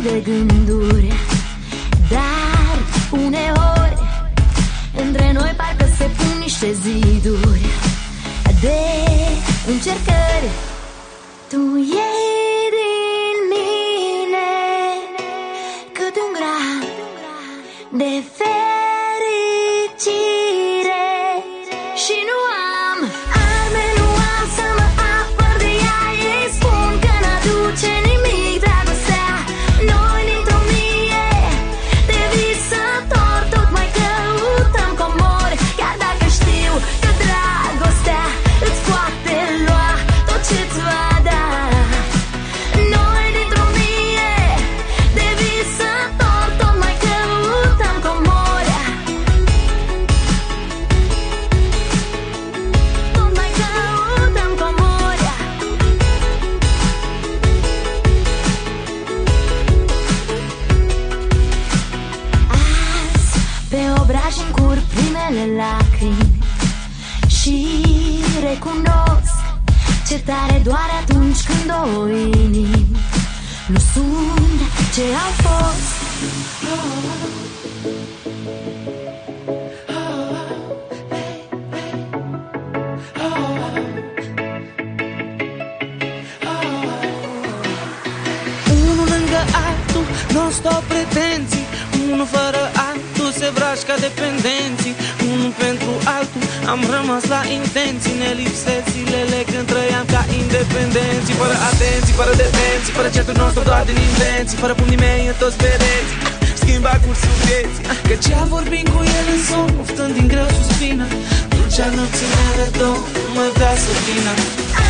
de gânduri, dar uneori între noi parcă se pun niște ziduri de încercări. Tu iei din mine câte un gram de fericire și nu am arme, nu am să mă apăr de ea. Ei spun că n-aduce nimic dragostea. Noi dintr-o mie de visători tot mai căutăm comori, chiar dacă știu că dragostea îți poate lua tot ce-ți va da. Noi dintr-o mie de visători tot mai căutăm comori, tot mai căutăm comori. Azi pe obraj îmi curg primele lacrimi și recunosc ce tare doare atunci când două inimi nu sunt ce au fost. Unul lângă altul, non-stop pretenții. Unul fără altul se vrași ca dependenții. Unul pentru altul am rămas la intenții. Ne lipsesc zilele când trăiam ca independenții. Fără atenții, fără detenții, fără certul nostru doar din intenții. Fără pumnii mei în toți pereții, schimba cursul vieții. Că ce-a vorbit cu el în somn, oftând din greu suspină. Dulcea nopții mele două mă dea să vină.